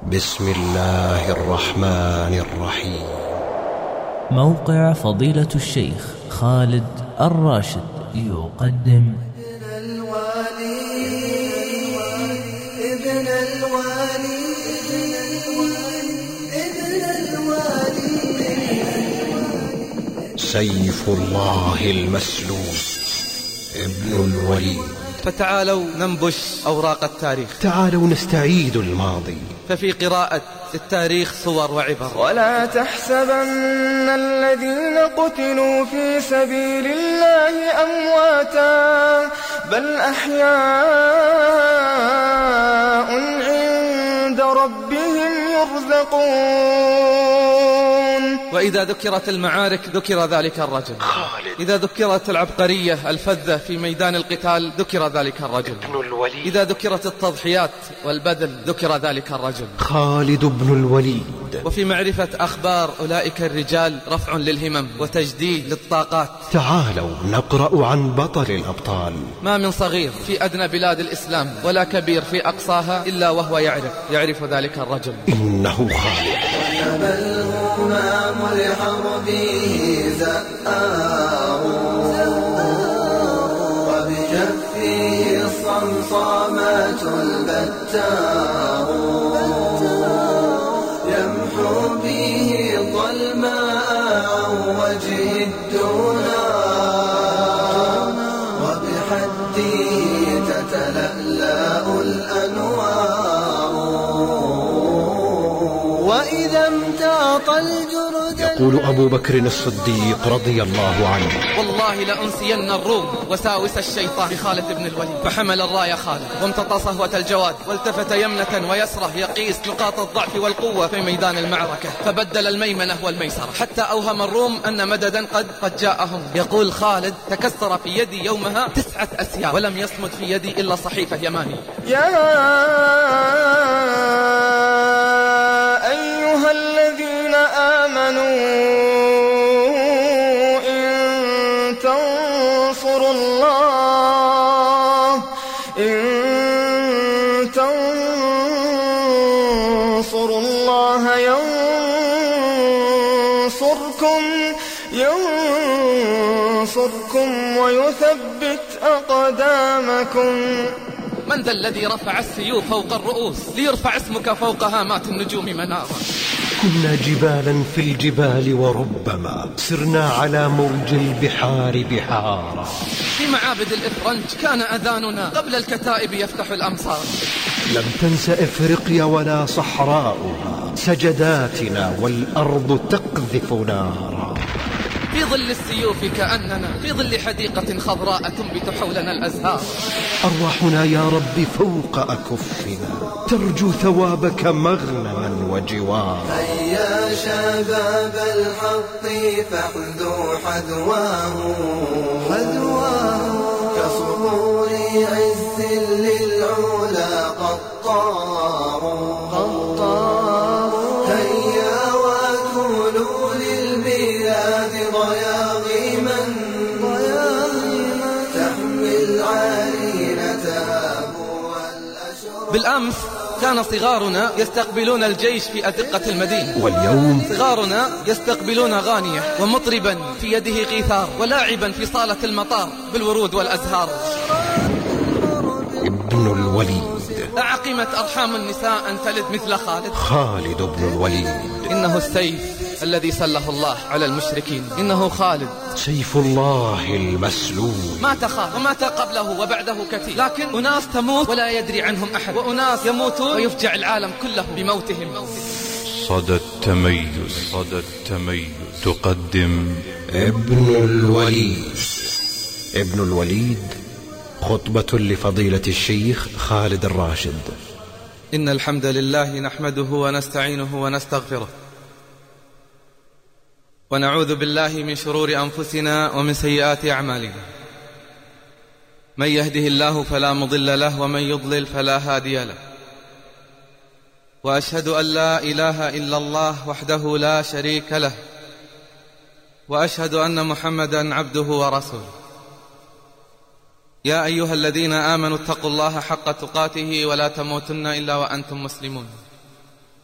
بسم الله الرحمن الرحيم. موقع فضيلة الشيخ خالد الراشد يقدم ابن الوالي سيف الله المسلول ابن الوليد. فتعالوا ننبش أوراق التاريخ، تعالوا نستعيد الماضي، ففي قراءة التاريخ صور وعبر. ولا تحسبن الذين قتلوا في سبيل الله أمواتا بل أحياء عند ربهم يرزقون. وإذا ذكرت المعارك ذكر ذلك الرجل خالد. إذا ذكرت العبقرية الفذة في ميدان القتال ذكر ذلك الرجل ابن الوليد. إذا ذكرت التضحيات والبذل ذكر ذلك الرجل خالد بن الوليد. وفي معرفة أخبار أولئك الرجال رفع للهمم وتجديد للطاقات. تعالوا نقرأ عن بطل الأبطال. ما من صغير في أدنى بلاد الإسلام ولا كبير في أقصاها إلا وهو يعرف ذلك الرجل. إنه خالد. الهمام لحربه زآه وبجفه الصمصامات البتاه يمحو به الظلماء عن وجه الدنا وبحده تتلألأ الأنوار وإذا امتاط الجرد. يقول أبو بكر الصديق رضي الله عنه: والله لأنسين الروم وساوس الشيطان بخالد بن الوليد. فحمل الراية خالد وامتطى صهوة الجواد والتفت يمنة ويسرة يقيس نقاط الضعف والقوة في ميدان المعركة، فبدل الميمنة والميسرة حتى أوهم الروم أن مددا قد جاءهم. يقول خالد: تكسر في يدي يومها 9 أسياف ولم يصمد في يدي إلا صحيفة يماني. يا أيها الذين آمنوا إن تنصروا الله ينصركم ويثبت أقدامكم. من ذا الذي رفع السيوف فوق الرؤوس ليرفع اسمك فوق هامات النجوم منارا؟ كنا جبالا في الجبال وربما سرنا على موج البحار بحارا. في معابد الإفرنج كان أذاننا قبل الكتائب يفتح الأمصار. لم تنس إفريقيا ولا صحراؤها سجداتنا والأرض تقذف نارا. في ظل السيوف كأننا في ظل حديقة خضراء تنبت حولنا الأزهار. أرواحنا يا رب فوق أكفنا ترجو ثوابك مغنما وجوارا. هيا شباب الحق فاحذوا حذواه كصقور عز للعلا قطار. هيا وكونوا للبلاد ضياغما تحمل عرينتها والأشرار. بالأمس كان صغارنا يستقبلون الجيش في أدقة المدينة، واليوم صغارنا يستقبلون غانية ومطربا في يده قيثار ولاعبا في صالة المطار بالورود والأزهار. ابن الوليد. أعقمت أرحام النساء أن تلد مثل خالد. خالد بن الوليد. إنه السيف الذي سله الله على المشركين. إنه خالد سيف الله المسلول. مات خالد ومات قبله وبعده كثير، لكن أناس تموت ولا يدري عنهم أحد، وأناس يموتون ويفجع العالم كله بموتهم. صدى التميز تقدم ابن الوليد. ابن الوليد، خطبة لفضيلة الشيخ خالد الراشد. إن الحمد لله نحمده ونستعينه ونستغفره ونعوذ بالله من شرور أنفسنا ومن سيئات أعمالنا. من يهده الله فلا مضل له ومن يضلل فلا هادي له. وأشهد أن لا إله إلا الله وحده لا شريك له، وأشهد أن محمدا عبده ورسوله. يا أيها الذين آمنوا اتقوا الله حق تقاته ولا تموتن إلا وأنتم مسلمون.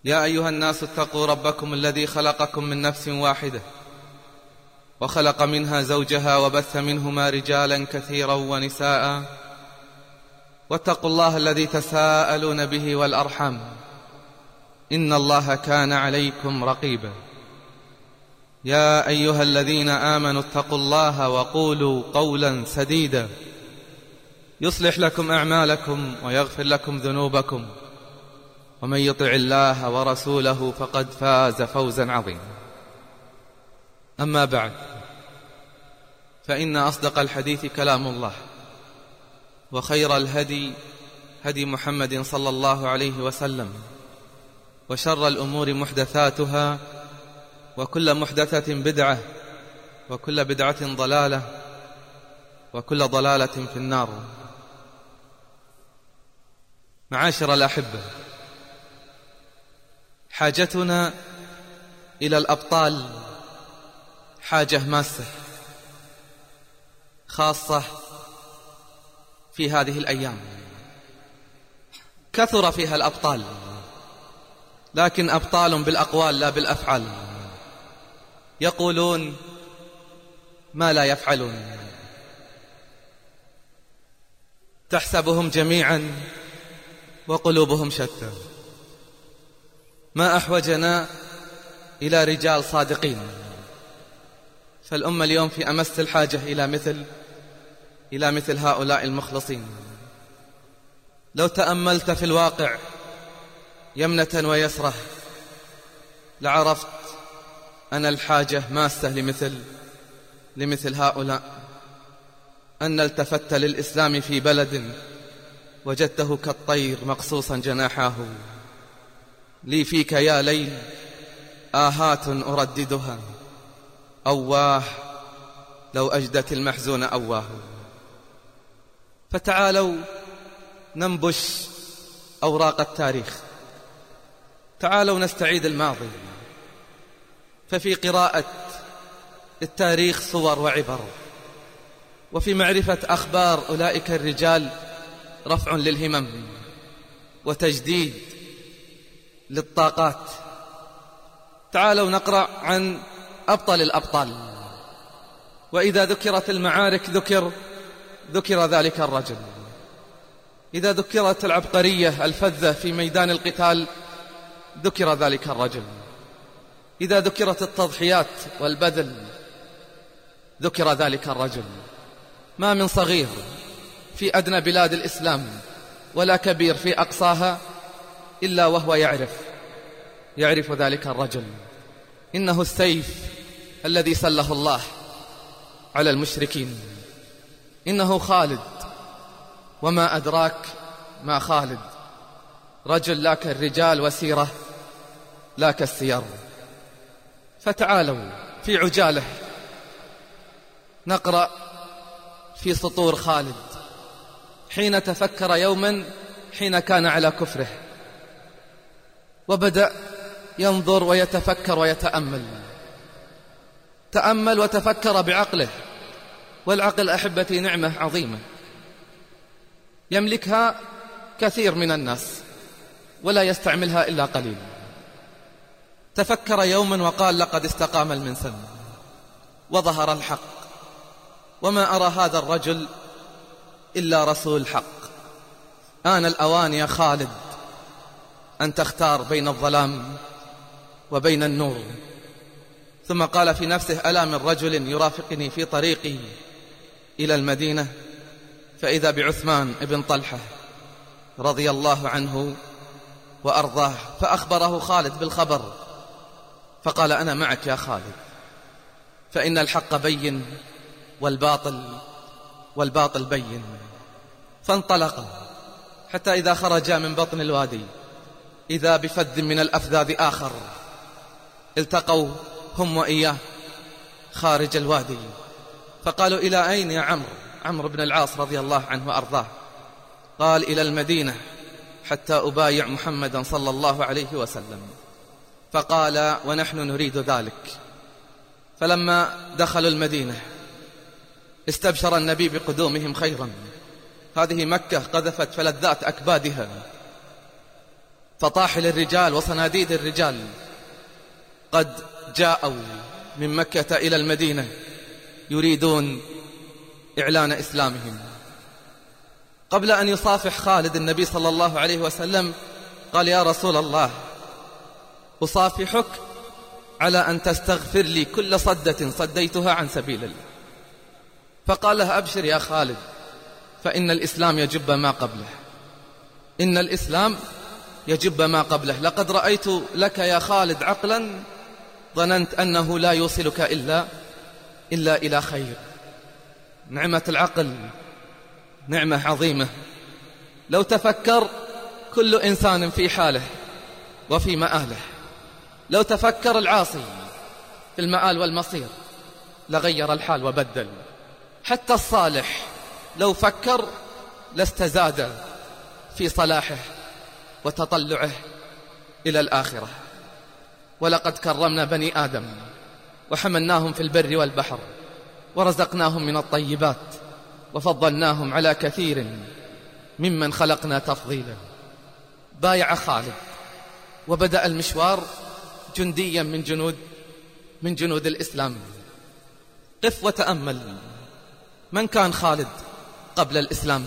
يا أيها الناس اتقوا ربكم الذي خلقكم من نفس واحدة وخلق منها زوجها وبث منهما رجالا كثيرا ونساء واتقوا الله الذي تساءلون به والأرحام إن الله كان عليكم رقيبا. يا أيها الذين آمنوا اتقوا الله وقولوا قولا سديدا يصلح لكم أعمالكم ويغفر لكم ذنوبكم ومن يطع الله ورسوله فقد فاز فوزا عظيما. أما بعد، فإن أصدق الحديث كلام الله، وخير الهدي هدي محمد صلى الله عليه وسلم، وشر الأمور محدثاتها، وكل محدثة بدعة، وكل بدعة ضلالة، وكل ضلالة في النار. معاشر الأحبة، حاجتنا إلى الأبطال حاجة ماسة، خاصة في هذه الأيام. كثر فيها الأبطال، لكن أبطال بالأقوال لا بالأفعال، يقولون ما لا يفعلون. تحسبهم جميعا وقلوبهم شتى. ما أحوجنا إلى رجال صادقين، فالأمة اليوم في أمس الحاجة إلى مثل هؤلاء المخلصين. لو تأملت في الواقع يمنة ويسرة لعرفت أن الحاجة ماسة لمثل هؤلاء. أن التفت للإسلام في بلد وجدته كالطير مقصوصا جناحاه. لي فيك يا ليل آهات أرددها، أواه لو أجدت المحزون أواه. فتعالوا ننبش أوراق التاريخ، تعالوا نستعيد الماضي. ففي قراءة التاريخ صور وعبر، وفي معرفة أخبار أولئك الرجال رفع للهمم وتجديد للطاقات. تعالوا نقرأ عن أبطال الأبطال، وإذا ذكرت المعارك ذكر ذلك الرجل. إذا ذكرت العبقرية الفذة في ميدان القتال ذكر ذلك الرجل. إذا ذكرت التضحيات والبذل ذكر ذلك الرجل. ما من صغير في أدنى بلاد الإسلام ولا كبير في أقصاها إلا وهو يعرف ذلك الرجل. إنه السيف الذي سله الله على المشركين. إنه خالد، وما أدراك ما خالد. رجل لا كالرجال وسيرة لا كالسير. فتعالوا في عجالة نقرأ في سطور خالد حين تفكر يوما حين كان على كفره، وبدأ ينظر ويتفكر ويتأمل. تأمل وتفكر بعقله، والعقل أحبتي نعمة عظيمة يملكها كثير من الناس ولا يستعملها إلا قليل. تفكر يوما وقال لقد استقام المنسم وظهر الحق، وما أرى هذا الرجل إلا رسول حق. آن الأوان يا خالد أن تختار بين الظلام وبين النور. ثم قال في نفسه ألا من رجل يرافقني في طريقي إلى المدينة، فإذا بعثمان ابن طلحة رضي الله عنه وأرضاه. فأخبره خالد بالخبر، فقال أنا معك يا خالد، فإن الحق بين والباطل بين. فانطلق حتى إذا خرجا من بطن الوادي إذا بفذ من الأفذاذ آخر التقوا هم وإياه خارج الوادي. فقالوا إلى أين يا عمرو بن العاص رضي الله عنه وأرضاه؟ قال إلى المدينة حتى أبايع محمدا صلى الله عليه وسلم. فقال ونحن نريد ذلك. فلما دخلوا المدينة استبشر النبي بقدومهم خيرا. هذه مكة قذفت فلذات أكبادها، فطاحل الرجال وصناديد الرجال قد جاءوا من مكة إلى المدينة يريدون إعلان إسلامهم. قبل أن يصافح خالد النبي صلى الله عليه وسلم قال: يا رسول الله، أصافحك على أن تستغفر لي كل صدة صديتها عن سبيل الله. فقال له: أبشر يا خالد، فإن الإسلام يجب ما قبله، إن الإسلام يجب ما قبله. لقد رأيت لك يا خالد عقلا ظننت أنه لا يوصلك إلا إلى خير. نعمة العقل نعمة عظيمة، لو تفكر كل إنسان في حاله وفي مآله. لو تفكر العاصي في المآل والمصير لغير الحال وبدل. حتى الصالح لو فكر لاستزاد في صلاحه وتطلعه إلى الآخرة. ولقد كرمنا بني آدم وحملناهم في البر والبحر ورزقناهم من الطيبات وفضلناهم على كثير ممن خلقنا تفضيلا. بايع خالد وبدأ المشوار جنديا من جنود الإسلام. قف وتأمل، من كان خالد قبل الإسلام؟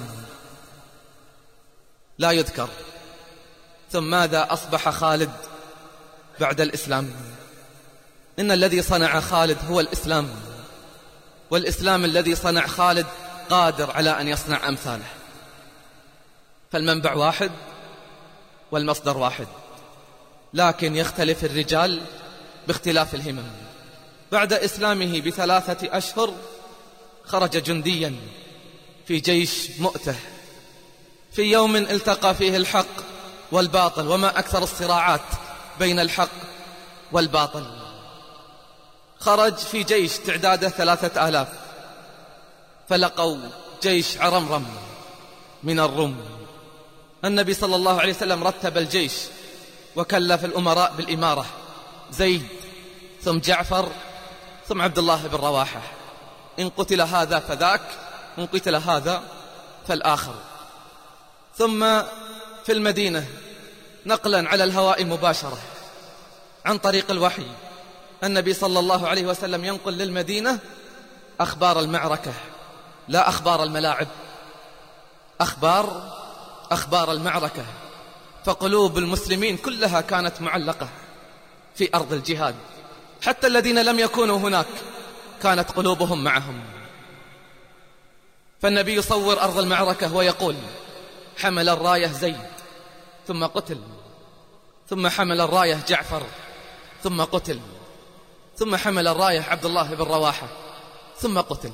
لا يذكر. ثم ماذا أصبح خالد بعد الإسلام؟ إن الذي صنع خالد هو الإسلام، والإسلام الذي صنع خالد قادر على أن يصنع أمثاله. فالمنبع واحد والمصدر واحد، لكن يختلف الرجال باختلاف الهمم. بعد إسلامه ب3 أشهر خرج جنديا في جيش مؤته، في يوم التقى فيه الحق والباطل، وما أكثر الصراعات بين الحق والباطل. خرج في جيش تعداده 3000، فلقوا جيش عرمرم من الروم. النبي صلى الله عليه وسلم رتب الجيش وكلف الأمراء بالإمارة: زيد، ثم جعفر، ثم عبد الله بن رواحة. إن قتل هذا فذاك، إن قتل هذا فالآخر. ثم في المدينة نقلا على الهواء مباشرة عن طريق الوحي، النبي صلى الله عليه وسلم ينقل للمدينة أخبار المعركة، لا أخبار الملاعب، أخبار المعركة. فقلوب المسلمين كلها كانت معلقة في أرض الجهاد، حتى الذين لم يكونوا هناك كانت قلوبهم معهم. فالنبي يصور أرض المعركة ويقول: حمل الراية زيد ثم قتل، ثم حمل الراية جعفر ثم قتل، ثم حمل الراية عبد الله بن رواحة ثم قتل.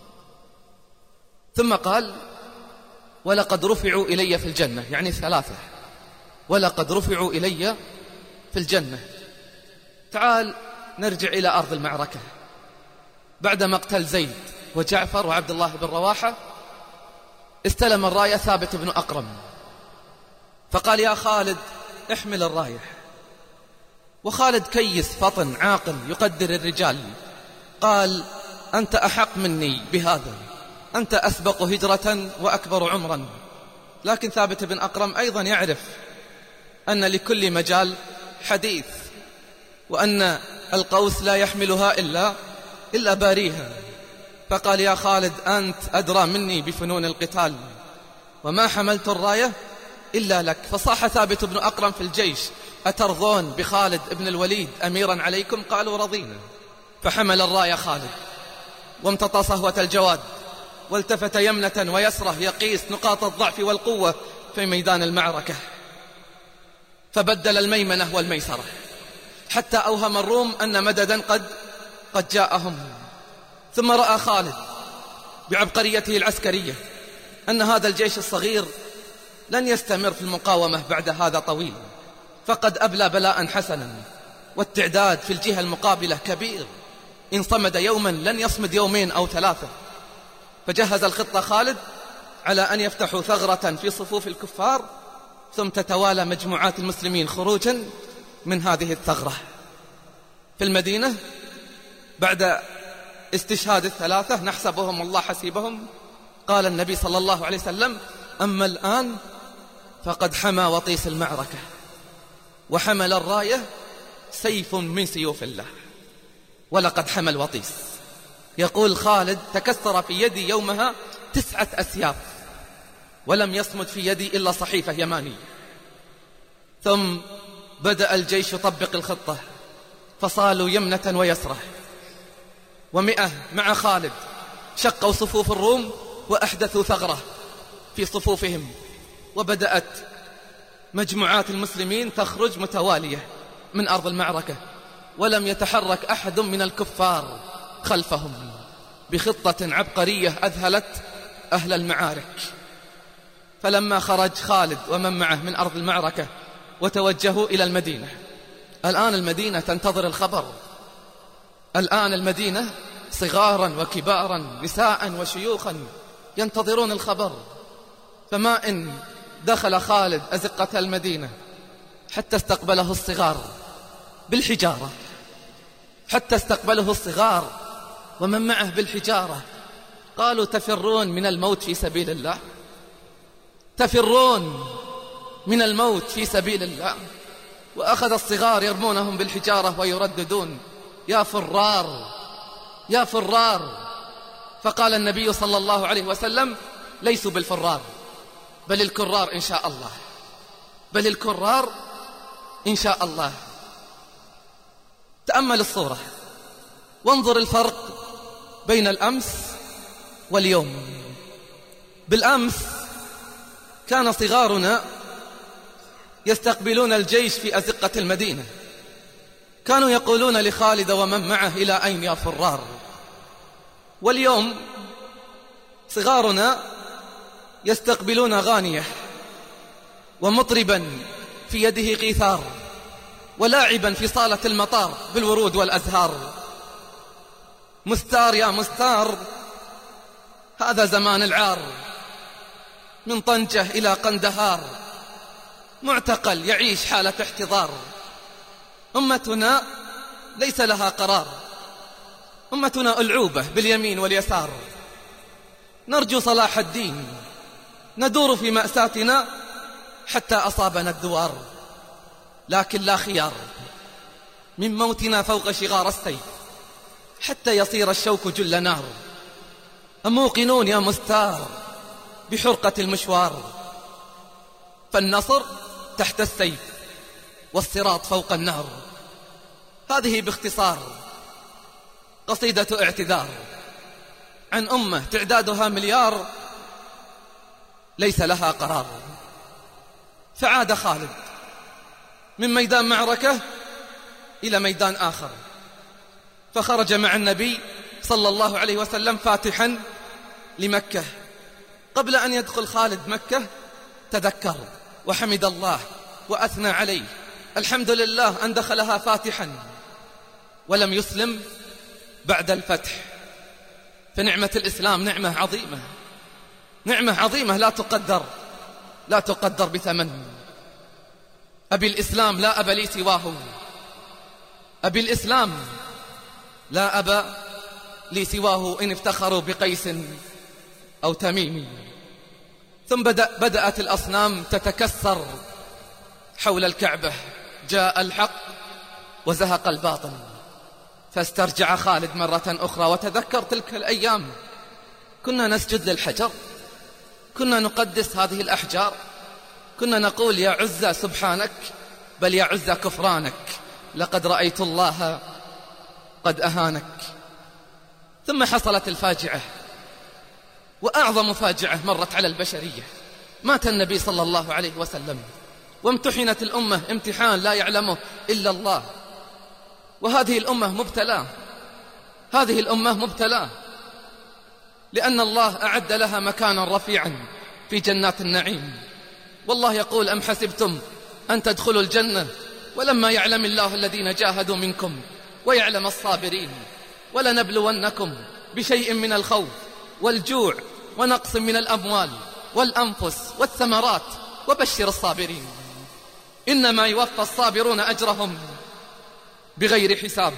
ثم قال: ولقد رفعوا إلي في الجنة، يعني 3، ولقد رفعوا إلي في الجنة. تعال نرجع إلى أرض المعركة. بعد مقتل زيد وجعفر وعبد الله بن رواحة استلم الراية ثابت بن أقرم، فقال: يا خالد احمل الراية. وخالد كيس فطن عاقل يقدر الرجال، قال: أنت أحق مني بهذا، أنت أسبق هجرة وأكبر عمرا. لكن ثابت بن أقرم أيضا يعرف أن لكل مجال حديث، وأن القوس لا يحملها إلا باريها. فقال: يا خالد أنت أدرى مني بفنون القتال، وما حملت الراية إلا لك. فصاح ثابت بن أقرم في الجيش: أترضون بخالد بن الوليد أميرا عليكم؟ قالوا: رضينا. فحمل الراية خالد وامتطى صهوة الجواد، والتفت يمنة ويسرة يقيس نقاط الضعف والقوة في ميدان المعركة، فبدل الميمنة والميسرة حتى أوهم الروم أن مددا قد جاءهم. ثم رأى خالد بعبقريته العسكرية أن هذا الجيش الصغير لن يستمر في المقاومة بعد هذا طويل، فقد أبلى بلاء حسنا، والتعداد في الجهة المقابلة كبير، إن صمد يوما لن يصمد 2 أو 3. فجهز الخطة خالد على أن يفتحوا ثغرة في صفوف الكفار، ثم تتوالى مجموعات المسلمين خروجا من هذه الثغرة. في المدينة بعد استشهاد ال3 نحسبهم الله حسيبهم، قال النبي صلى الله عليه وسلم: أما الآن فقد حمى وطيس المعركة، وحمل الراية سيف من سيوف الله، ولقد حمل وطيس. يقول خالد: تكسر في يدي يومها 9 أسياف، ولم يصمد في يدي إلا صحيفة يمانية. ثم بدأ الجيش يطبق الخطة، فصالوا يمنة ويسرة، 100 مع خالد شقوا صفوف الروم وأحدثوا ثغرة في صفوفهم، وبدأت مجموعات المسلمين تخرج متوالية من أرض المعركة، ولم يتحرك أحد من الكفار خلفهم، بخطة عبقرية أذهلت أهل المعارك. فلما خرج خالد ومن معه من أرض المعركة وتوجهوا إلى المدينة، الآن المدينة تنتظر الخبر. الآن المدينة صغارا وكبارا، نساء وشيوخا ينتظرون الخبر. فما إن دخل خالد أزقة المدينة حتى استقبله الصغار بالحجارة، حتى استقبله الصغار ومن معه بالحجارة. قالوا: تفرون من الموت في سبيل الله؟ تفرون من الموت في سبيل الله؟ وأخذ الصغار يرمونهم بالحجارة ويرددون: يا فرار، يا فرار. فقال النبي صلى الله عليه وسلم: ليسوا بالفرار، بل الكرار إن شاء الله، بل الكرار إن شاء الله. تأمل الصورة وانظر الفرق بين الأمس واليوم. بالأمس كان صغارنا يستقبلون الجيش في أزقة المدينة، كانوا يقولون لخالد ومن معه: إلى أين يا فرار؟ واليوم صغارنا يستقبلون غانية ومطربا في يده قيثار، ولاعبا في صالة المطار بالورود والأزهار. مستار يا مستار، هذا زمان العار، من طنجة إلى قندهار، معتقل يعيش حالة احتضار. أمتنا ليس لها قرار، أمتنا ألعوبة باليمين واليسار. نرجو صلاح الدين، ندور في مأساتنا حتى أصابنا الدوار، لكن لا خيار من موتنا فوق شغار السيف حتى يصير الشوك جل نار. أموقنون يا مستار بحرقة المشوار، فالنصر تحت السيف والصراط فوق النار. هذه باختصار قصيدة اعتذار عن أمة تعدادها مليار ليس لها قرار. فعاد خالد من ميدان معركة إلى ميدان آخر، فخرج مع النبي صلى الله عليه وسلم فاتحا لمكة. قبل أن يدخل خالد مكة تذكر وحمد الله وأثنى عليه: الحمد لله أن دخلها فاتحا ولم يسلم بعد الفتح. فنعمة الإسلام نعمة عظيمة، نعمة عظيمة لا تقدر بثمن. أبي الإسلام لا أب لي سواه، أبي الإسلام لا أب لي سواه، إن افتخروا بقيس أو تميم. ثم بدأت الأصنام تتكسر حول الكعبة، جاء الحق وزهق الباطل. فاسترجع خالد مرة أخرى وتذكر تلك الأيام، كنا نسجد للحجر، كنا نقدس هذه الأحجار، كنا نقول: يا عزة سبحانك، بل يا عزة كفرانك، لقد رأيت الله قد أهانك. ثم حصلت الفاجعة، وأعظم فاجعة مرت على البشرية. مات النبي صلى الله عليه وسلم، وامتحنت الأمة امتحان لا يعلمه إلا الله. وهذه الأمة مبتلاة، هذه الأمة مبتلاة، لأن الله أعد لها مكانا رفيعا في جنات النعيم. والله يقول: أم حسبتم أن تدخلوا الجنة ولما يعلم الله الذين جاهدوا منكم ويعلم الصابرين، ولنبلونكم بشيء من الخوف والجوع ونقص من الأموال والأنفس والثمرات وبشر الصابرين، إنما يوفى الصابرون أجرهم بغير حساب.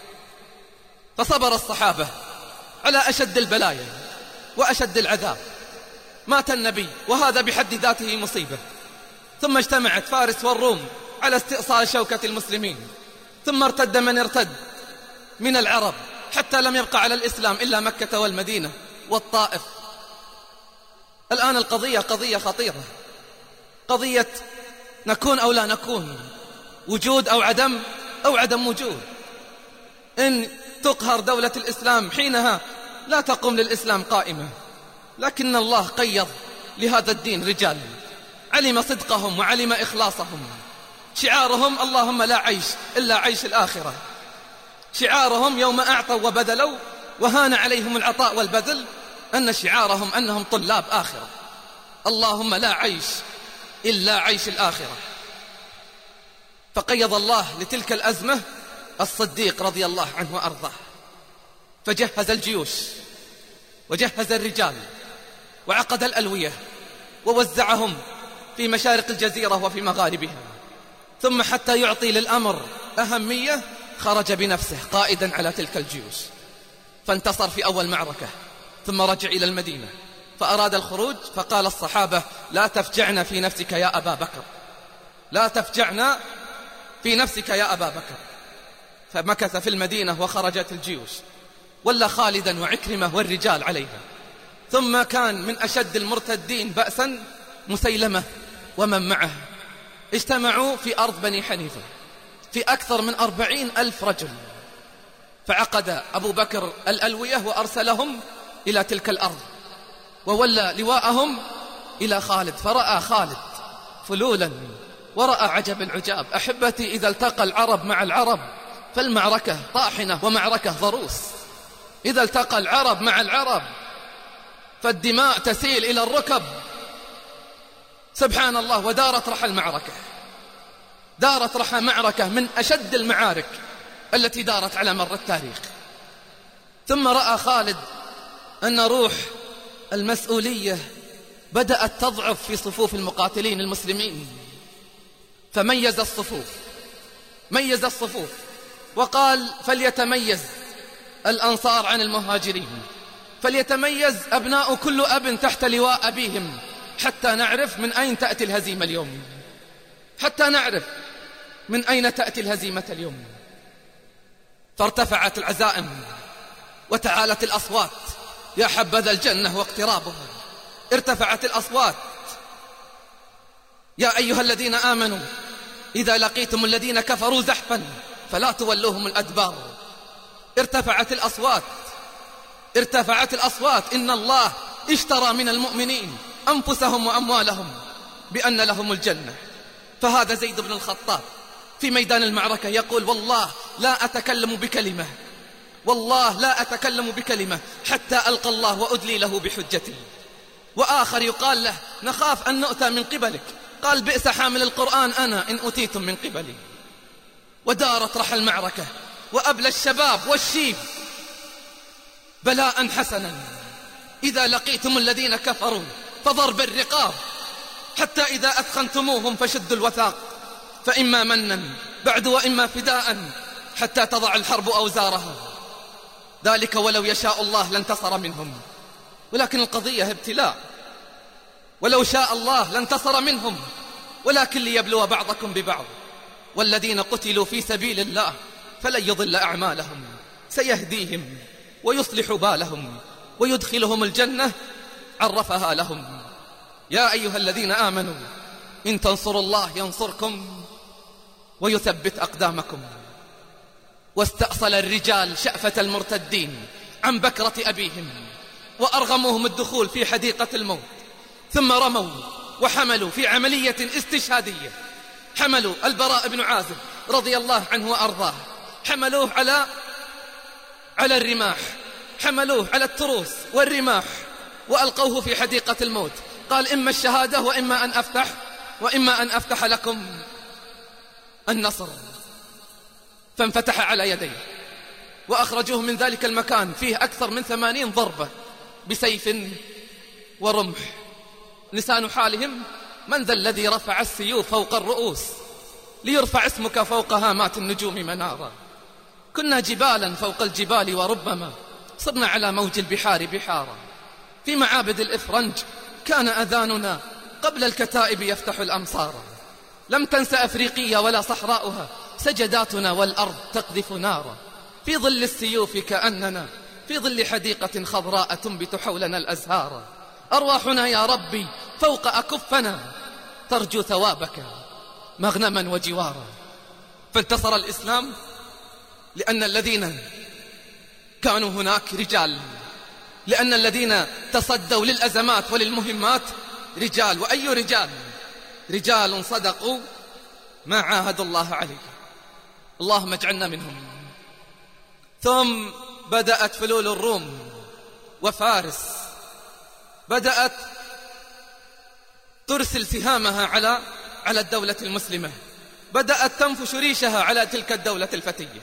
فصبر الصحابة على أشد البلايا وأشد العذاب. مات النبي وهذا بحد ذاته مصيبة. ثم اجتمعت فارس والروم على استئصال شوكة المسلمين. ثم ارتد من ارتد من العرب حتى لم يبقى على الإسلام إلا مكة والمدينة والطائف. الآن القضية قضية خطيرة، قضية نكون أو لا نكون، وجود أو عدم وجود. إن تقهر دولة الإسلام حينها لا تقوم للإسلام قائمة، لكن الله قيض لهذا الدين رجال علم صدقهم وعلم إخلاصهم. شعارهم اللهم لا عيش إلا عيش الآخرة. شعارهم يوم أعطوا وبذلوا وهان عليهم العطاء والبذل أن شعارهم أنهم طلاب آخرة. اللهم لا عيش إلا عيش الآخرة. فقيض الله لتلك الأزمة الصديق رضي الله عنه وأرضاه، فجهز الجيوش وجهز الرجال وعقد الألوية ووزعهم في مشارق الجزيرة وفي مغاربها. ثم حتى يعطي للأمر أهمية خرج بنفسه قائدا على تلك الجيوش، فانتصر في أول معركة، ثم رجع إلى المدينة فأراد الخروج، فقال الصحابة لا تفجعنا في نفسك يا أبا بكر، لا تفجعنا في نفسك يا أبا بكر. فمكث في المدينة وخرجت الجيوش، ولا خالدا وعكرمة والرجال عليها. ثم كان من أشد المرتدين بأسا مسيلمة ومن معه، اجتمعوا في أرض بني حنيفة في أكثر من 40,000 رجل. فعقد أبو بكر الألوية وأرسلهم إلى تلك الأرض، وولى لواءهم إلى خالد، فرأى خالد فلولا ورأى عجب العجاب. أحبتي، إذا التقى العرب مع العرب فالمعركة طاحنة ومعركة ضروس. إذا التقى العرب مع العرب فالدماء تسيل إلى الركب. سبحان الله. ودارت رحى المعركة، دارت رحى معركة من أشد المعارك التي دارت على مر التاريخ. ثم رأى خالد أن روح المسؤولية بدأت تضعف في صفوف المقاتلين المسلمين، فميز الصفوف، ميز الصفوف وقال فليتميز الأنصار عن المهاجرين، فليتميز أبناء كل أب تحت لواء أبيهم، حتى نعرف من أين تأتي الهزيمة اليوم، حتى نعرف من أين تأتي الهزيمة اليوم. فارتفعت العزائم وتعالت الأصوات، يا حبذا الجنة واقترابها. ارتفعت الأصوات، يا أيها الذين آمنوا إذا لقيتم الذين كفروا زحفا فلا تولوهم الأدبار. ارتفعت الأصوات، ارتفعت الأصوات. إن الله اشترى من المؤمنين أنفسهم وأموالهم بأن لهم الجنة. فهذا زيد بن الخطاب في ميدان المعركة يقول والله لا أتكلم بكلمة، والله لا أتكلم بكلمة حتى ألقى الله وأدلي له بحجتي. وآخر يقال له نخاف أن نؤتى من قبلك، قال بئس حامل القرآن أنا إن أتيتم من قبلي. ودارت رحى المعركة، وأبلى الشباب والشيب بلاء حسنا. إذا لقيتم الذين كفروا فضرب الرقاب، حتى إذا أثخنتموهم فشدوا الوثاق، فإما منا بعد وإما فداء حتى تضع الحرب أوزارها. ذلك ولو يشاء الله لانتصر منهم، ولكن القضية ابتلاء. ولو شاء الله لانتصر منهم، ولكن ليبلو بعضكم ببعض. والذين قتلوا في سبيل الله فلن يضل أعمالهم، سيهديهم ويصلح بالهم ويدخلهم الجنة عرفها لهم. يا أيها الذين آمنوا إن تنصروا الله ينصركم ويثبت أقدامكم. واستأصل الرجال شأفة المرتدين عن بكرة أبيهم، وأرغموهم الدخول في حديقة الموت، ثم رموا وحملوا في عملية استشهادية. حملوا البراء بن عازب رضي الله عنه وأرضاه، حملوه على الرماح، حملوه على التروس والرماح، وألقوه في حديقة الموت. قال إما الشهادة وإما أن أفتح لكم النصر. فانفتح على يديه، وأخرجوه من ذلك المكان فيه أكثر من 80 ضربة بسيف ورمح. لسان حالهم من ذا الذي رفع السيوف فوق الرؤوس ليرفع اسمك فوق هامات النجوم منارا. كنا جبالا فوق الجبال وربما صرنا على موج البحار بحارا. في معابد الإفرنج كان أذاننا قبل الكتائب يفتح الأمصار. لم تنس أفريقيا ولا صحراؤها، سجداتنا والأرض تقذف نارا، في ظل السيوف كأننا في ظل حديقة خضراء تنبت حولنا الأزهار. أرواحنا يا ربي فوق أكفنا ترجو ثوابك مغنما وجوارا. فانتصر الإسلام لأن الذين كانوا هناك رجال، لأن الذين تصدوا للأزمات وللمهمات رجال. وأي رجال؟ رجال صدقوا ما عاهدوا الله عليه. اللهم اجعلنا منهم. ثم بدأت فلول الروم وفارس، بدأت ترسل سهامها على الدولة المسلمة، بدأت تنفش ريشها على تلك الدولة الفتية.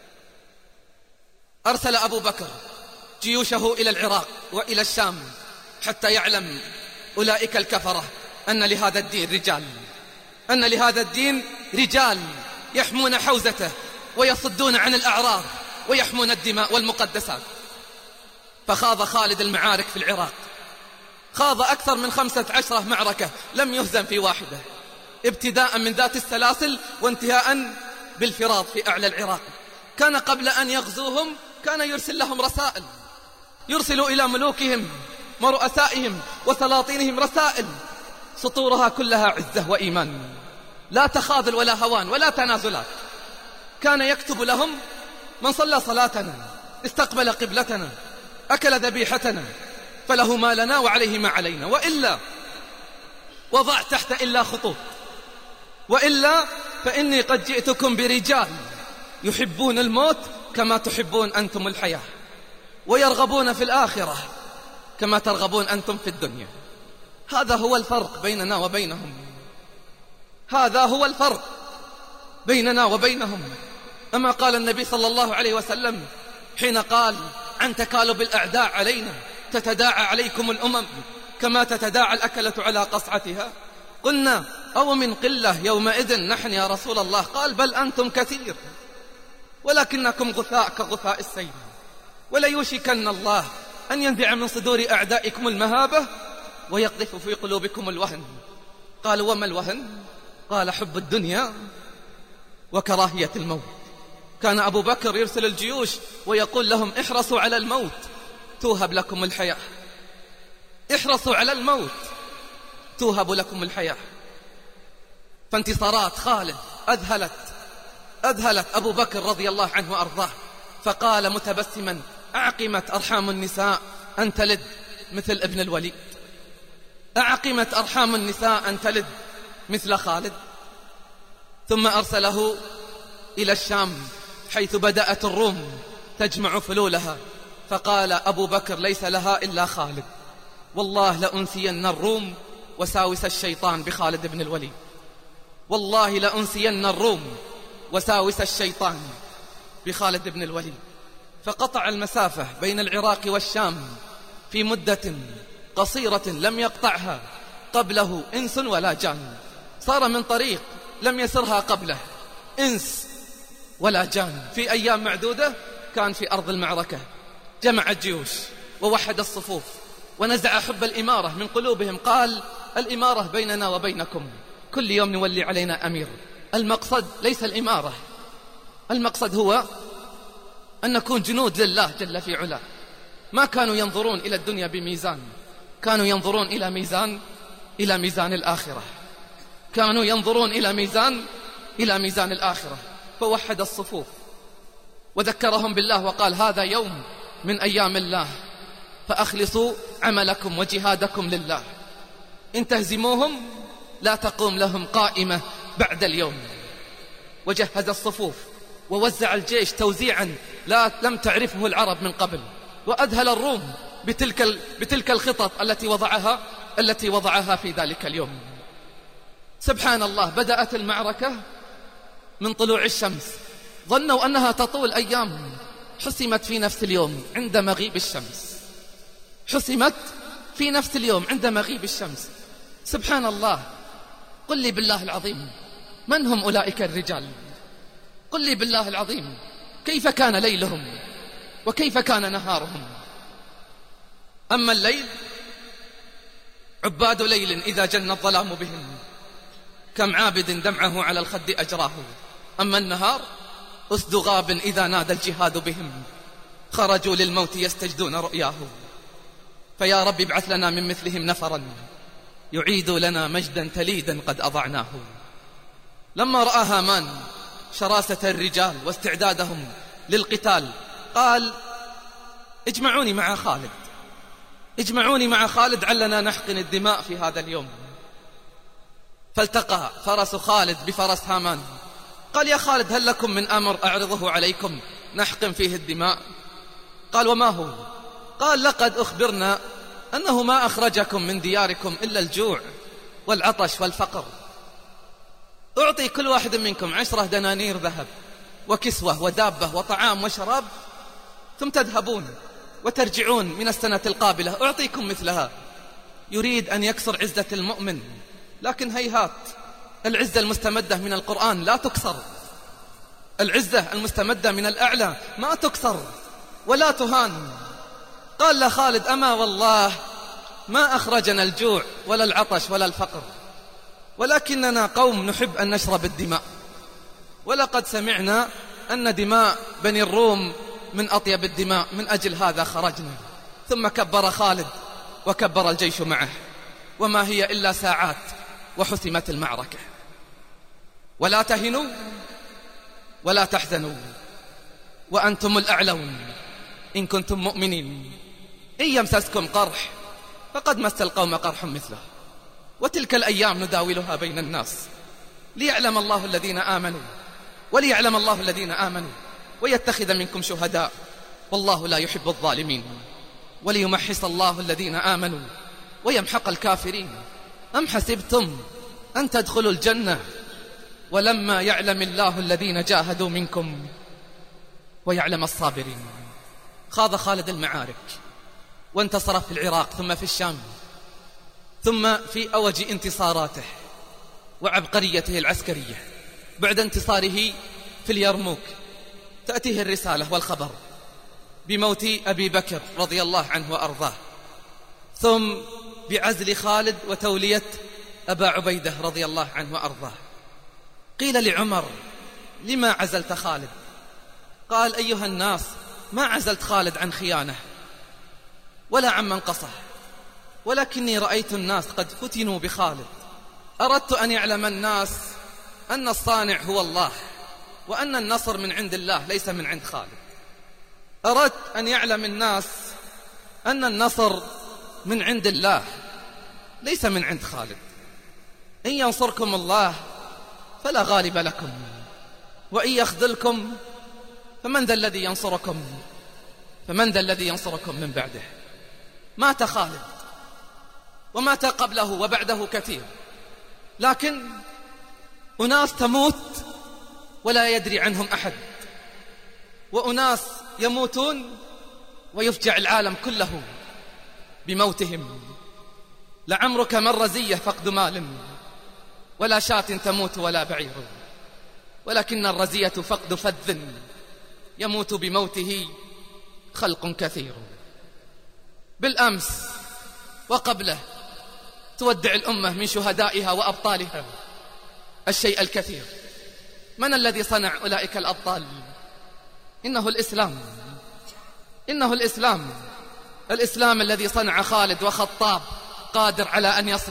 أرسل أبو بكر جيوشه إلى العراق وإلى الشام حتى يعلم أولئك الكفرة أن لهذا الدين رجال، أن لهذا الدين رجال يحمون حوزته ويصدون عن الأعراض ويحمون الدماء والمقدسات. فخاض خالد المعارك في العراق، خاض أكثر من 15 معركة لم يهزم في واحدة، ابتداء من ذات السلاسل وانتهاء بالفراض في أعلى العراق. كان قبل أن يغزوهم كان يرسل لهم رسائل، يرسل إلى ملوكهم ورؤسائهم وسلاطينهم رسائل سطورها كلها عزة وإيمان، لا تخاذل ولا هوان ولا تنازلات. كان يكتب لهم: من صلى صلاتنا، استقبل قبلتنا، أكل ذبيحتنا، فله ما لنا وعليه ما علينا، وإلا وضع تحت إلا خطوط، وإلا فإني قد جئتكم برجال يحبون الموت كما تحبون أنتم الحياة، ويرغبون في الآخرة كما ترغبون أنتم في الدنيا. هذا هو الفرق بيننا وبينهم، هذا هو الفرق بيننا وبينهم. أما قال النبي صلى الله عليه وسلم حين قال عن تكالب الأعداء علينا: تتداعى عليكم الأمم كما تتداعى الأكلة على قصعتها. قلنا: أو من قلة يومئذ نحن يا رسول الله؟ قال: بل أنتم كثير ولكنكم غثاء كغثاء السيل، وليوشكن الله أن ينزع من صدور أعدائكم المهابة ويقذف في قلوبكم الوهن. قالوا: وما الوهن؟ قال: حب الدنيا وكراهية الموت. كان أبو بكر يرسل الجيوش ويقول لهم: احرصوا على الموت توهب لكم الحياة، احرصوا على الموت توهب لكم الحياة. فانتصارات خالد أذهلت أبو بكر رضي الله عنه وأرضاه، فقال متبسما: أعقمت أرحام النساء أن تلد مثل ابن الوليد، أعقمت أرحام النساء أن تلد مثل خالد. ثم أرسله إلى الشام حيث بدأت الروم تجمع فلولها، فقال أبو بكر: ليس لها إلا خالد، والله لأنسين الروم وساوس الشيطان بخالد بن الوليد، والله لأنسين الروم وساوس الشيطان بخالد بن الوليد. فقطع المسافة بين العراق والشام في مدة قصيرة لم يقطعها قبله إنس ولا جان، صار من طريق لم يسرها قبله إنس ولا جان. في أيام معدودة كان في أرض المعركة، جمع الجيوش ووحد الصفوف ونزع حب الإمارة من قلوبهم. قال: الإمارة بيننا وبينكم، كل يوم نولي علينا أمير. المقصد ليس الإمارة، المقصد هو أن نكون جنود لله جل في علاه. ما كانوا ينظرون إلى الدنيا بميزان، كانوا ينظرون إلى ميزان الآخرة، كانوا ينظرون إلى ميزان الآخرة. فوحد الصفوف وذكرهم بالله وقال: هذا يوم من أيام الله، فأخلصوا عملكم وجهادكم لله، إن تهزموهم لا تقوم لهم قائمة بعد اليوم. وجهز الصفوف ووزع الجيش توزيعا لم تعرفه العرب من قبل، وأذهل الروم بتلك الخطط التي وضعها في ذلك اليوم. سبحان الله، بدأت المعركة من طلوع الشمس، ظنوا أنها تطول أيام، حسمت في نفس اليوم عند مغيب الشمس، حسمت في نفس اليوم عند مغيب الشمس. سبحان الله. قل لي بالله العظيم، من هم أولئك الرجال؟ قل لي بالله العظيم، كيف كان ليلهم وكيف كان نهارهم؟ أما الليل عباد ليل إذا جن الظلام بهم، كم عابد دمعه على الخد أجراه، أما النهار أسد غاب إذا نادى الجهاد بهم، خرجوا للموت يستجدون رؤياه. فيا رب ابعث لنا من مثلهم نفرا يعيد لنا مجدا تليدا قد أضعناه. لما رأى هامان شراسة الرجال واستعدادهم للقتال قال: اجمعوني مع خالد، اجمعوني مع خالد علنا نحقن الدماء في هذا اليوم. فالتقى فرس خالد بفرس هامان. قال: يا خالد هل لكم من أمر أعرضه عليكم نحقن فيه الدماء؟ قال: وما هو؟ قال: لقد أخبرنا أنه ما أخرجكم من دياركم إلا الجوع والعطش والفقر. أعطي كل واحد منكم 10 دنانير ذهب وكسوة ودابة وطعام وشراب، ثم تذهبون وترجعون من السنة القابلة أعطيكم مثلها. يريد أن يكسر عزة المؤمن، لكن هيهات، العزة المستمدة من القرآن لا تكسر، العزة المستمدة من الأعلى ما تكسر ولا تهان. قال له خالد: أما والله ما أخرجنا الجوع ولا العطش ولا الفقر، ولكننا قوم نحب أن نشرب الدماء، ولقد سمعنا أن دماء بني الروم من أطيب الدماء، من أجل هذا خرجنا. ثم كبر خالد وكبر الجيش معه، وما هي إلا ساعات وحسمت المعركة. ولا تهنوا ولا تحزنوا وأنتم الأعلون إن كنتم مؤمنين، إن يمسسكم قرح فقد مس القوم قرح مثله، وتلك الأيام نداولها بين الناس ليعلم الله الذين آمنوا وليعلم الله الذين آمنوا ويتخذ منكم شهداء والله لا يحب الظالمين، وليمحص الله الذين آمنوا ويمحق الكافرين. أم حسبتم أن تدخلوا الجنة ولما يعلم الله الذين جاهدوا منكم ويعلم الصابرين. خاض خالد المعارك وانتصر في العراق ثم في الشام، ثم في أوج انتصاراته وعبقريته العسكرية. بعد انتصاره في اليرموك تأتيه الرسالة والخبر بموت أبي بكر رضي الله عنه وأرضاه، ثم بعزل خالد وتولية أبا عبيدة رضي الله عنه وأرضاه. قيل لعمر: لما عزلت خالد؟ قال: أيها الناس، ما عزلت خالد عن خيانة ولا عن منقصة، ولكني رأيت الناس قد فتنوا بخالد. أردت أن يعلم الناس أن الصانع هو الله، وأن النصر من عند الله ليس من عند خالد. أردت أن يعلم الناس أن النصر من عند الله ليس من عند خالد. إن ينصركم الله فلا غالب لكم، وإن يخذلكم فمن ذا الذي ينصركم من بعده. مات خالد ومات قبله وبعده كثير، لكن أناس تموت ولا يدري عنهم أحد، وأناس يموتون ويفجع العالم كله بموتهم. لعمرك ما الرزية فقد مال، ولا شاة تموت ولا بعير، ولكن الرزية فقد فذ يموت بموته خلق كثير. بالأمس وقبله تودع الأمة من شهدائها وأبطالها الشيء الكثير. من الذي صنع أولئك الأبطال؟ إنه الإسلام، إنه الإسلام الذي صنع خالد وخطاب، قادر على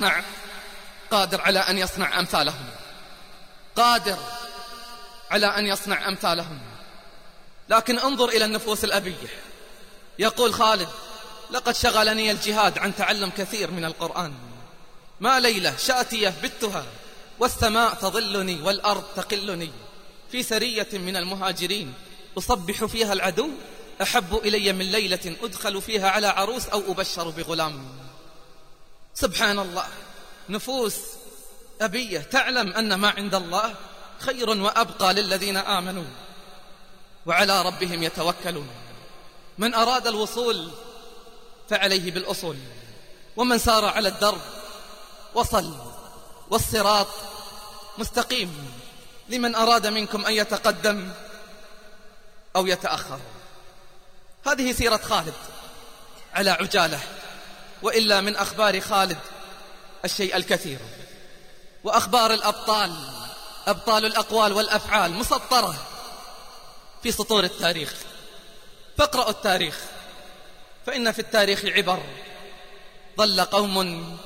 أن يصنع أمثالهم، قادر على أن يصنع أمثالهم. لكن انظر إلى النفوس الأبية. يقول خالد: لقد شغلني الجهاد عن تعلم كثير من القرآن، ما ليلة شاتية بتها والسماء تظلني والأرض تقلني، في سرية من المهاجرين أصبح فيها العدو أحب إلي من ليلة أدخل فيها على عروس أو أبشر بغلام. سبحان الله، نفوس أبية تعلم أن ما عند الله خير وأبقى للذين آمنوا وعلى ربهم يتوكلون. من أراد الوصول فعليه بالأصول، ومن سار على الدرب وصل، والصراط مستقيم لمن أراد منكم أن يتقدم أو يتأخر. هذه سيرة خالد على عجالة، وإلا من أخبار خالد الشيء الكثير. وأخبار الأبطال، أبطال الأقوال والأفعال مسطرة في سطور التاريخ. فاقرأوا التاريخ، فإن في التاريخ عبر. ظل قوم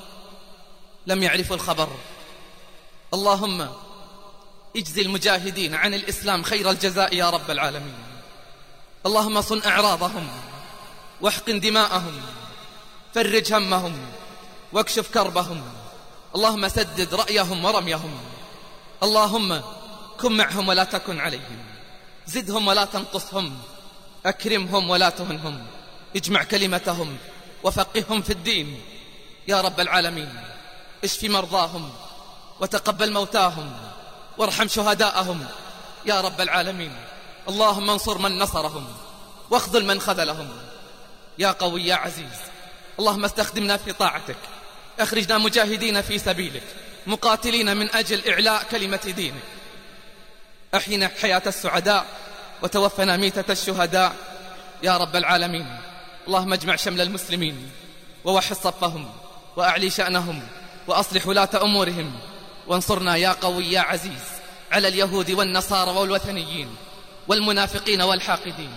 لم يعرفوا الخبر. اللهم اجزي المجاهدين عن الإسلام خير الجزاء يا رب العالمين. اللهم صن أعراضهم واحقن دماءهم، فرج همهم واكشف كربهم. اللهم سدد رأيهم ورميهم. اللهم كن معهم ولا تكن عليهم، زدهم ولا تنقصهم، أكرمهم ولا تهنهم، اجمع كلمتهم وفقههم في الدين يا رب العالمين. اشف مرضاهم وتقبل موتاهم وارحم شهداءهم يا رب العالمين. اللهم انصر من نصرهم واخذل من خذلهم يا قوي يا عزيز. اللهم استخدمنا في طاعتك، اخرجنا مجاهدين في سبيلك، مقاتلين من أجل إعلاء كلمة دينك. أحينا حياة السعداء وتوفنا ميتة الشهداء يا رب العالمين. اللهم اجمع شمل المسلمين ووحد صفهم وأعلي شأنهم وأصلح ولاة أمورهم، وانصرنا يا قوي يا عزيز على اليهود والنصارى والوثنيين والمنافقين والحاقدين،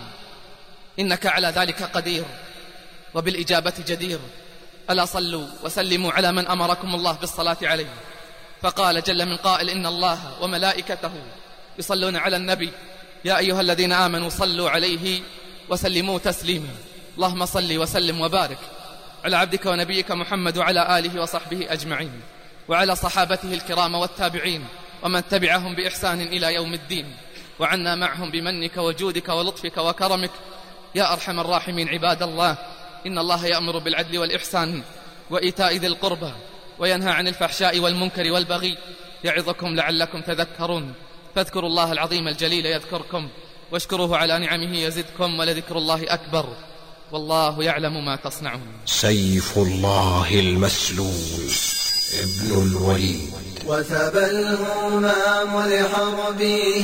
إنك على ذلك قدير وبالإجابة جدير. ألا صلوا وسلموا على من أمركم الله بالصلاة عليه، فقال جل من قائل: إن الله وملائكته يصلون على النبي يا أيها الذين آمنوا صلوا عليه وسلموا تسليما. اللهم صل وسلم وبارك على عبدك ونبيك محمد وعلى آله وصحبه أجمعين، وعلى صحابته الكرام والتابعين ومن تبعهم بإحسان إلى يوم الدين، وعنا معهم بمنك وجودك ولطفك وكرمك يا أرحم الراحمين. عباد الله، إن الله يأمر بالعدل والإحسان وإيتاء ذي القربى وينهى عن الفحشاء والمنكر والبغي، يعظكم لعلكم تذكرون. فاذكروا الله العظيم الجليل يذكركم، واشكروه على نعمه يزدكم، ولذكر الله أكبر، والله يعلم ما تصنعون. سيف الله المسلول ابن الوليد. وثبى الهمام لحربه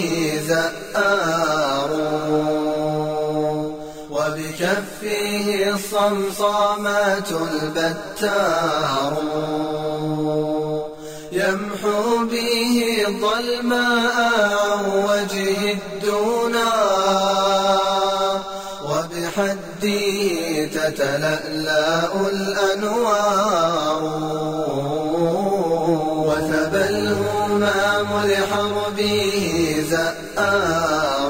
زآر، وبكفه الصمصامات البتار، يمحو به الظلماء عن وجه الدنا، وبحده تتلألأ الأنوار. وثبى الهمام لحربه زآر،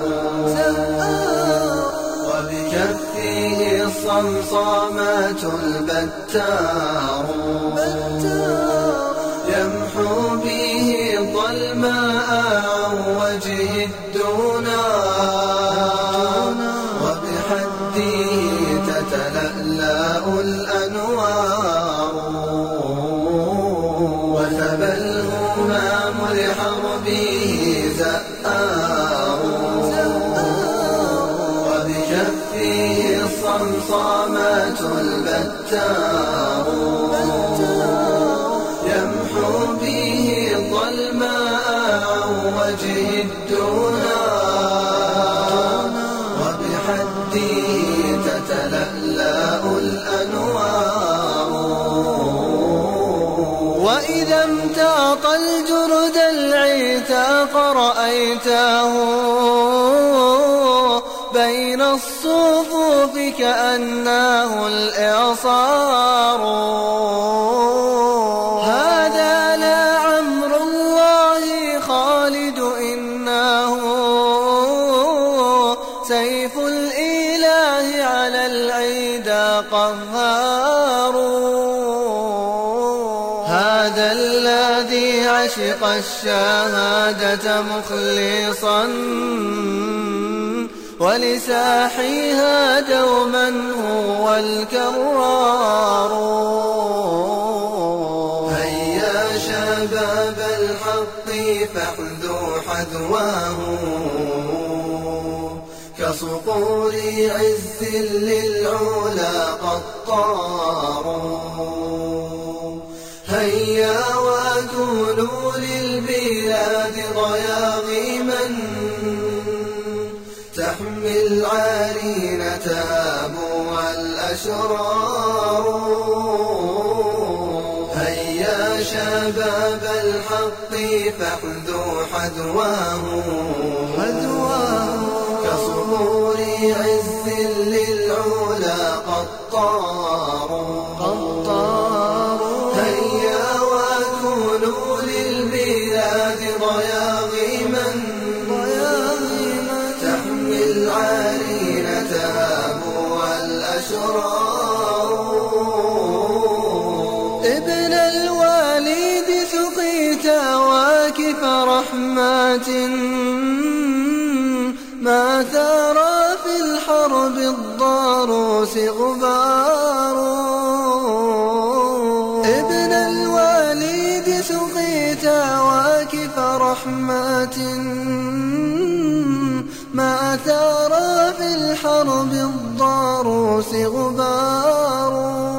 وبكفه الصمصامات البتار، يمحو به الظلماء عن وجه الدنا، وبحده تتلألأ الأنوار. وثبى الهمام لحربه زآر، وبكفه الصمصامات البتار، يمحو به الظلماء عن وجه الدنا، وبحده تتلألأ الأنوار. وإذا امتاط الجرد العتاق رأيته بين الصفوف كأنه الإعصار. هذا لعمر الله خالد إنه سيف الإله على العيدا قهار. هذا الذي عشق الشهادة مخلصا ولساحيها دوما هو الكرار. هيا شباب الحق فاحذوا حذواه، كصقور عز للعلا قد طاروا. هيا وكونوا للبلاد ضياغيما، تحمي العارين تابوا الأشرار. هيا شباب الحق حذواه كصبور عز للعلا قطار هيا وكونوا للبلاد ضياغيما تحمي العارين تهابوا الأشرار ابن الوالد سقيت واكف رحمات ما ثار في الحرب الضاروس غبار ابن الوالد سقيت واكف رحمات ما ثار في الحرب الضاروس غبار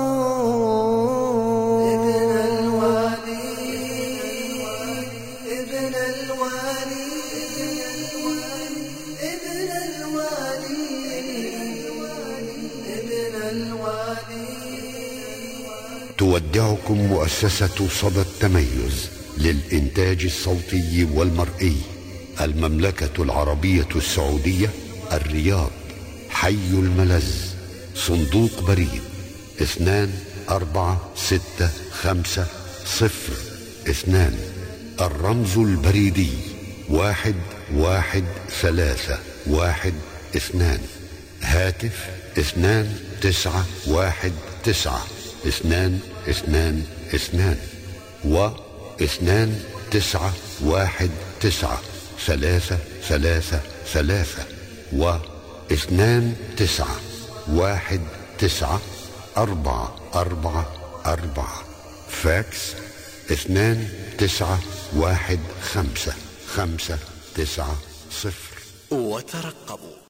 تودعكم مؤسسة صدى التميز للإنتاج الصوتي والمرئي، المملكة العربية السعودية، الرياض، حي الملز، صندوق بريد 246502، الرمز البريدي 11312، هاتف 29192222 و 29193333 و 29194444، فاكس 29155905. وترقبوا.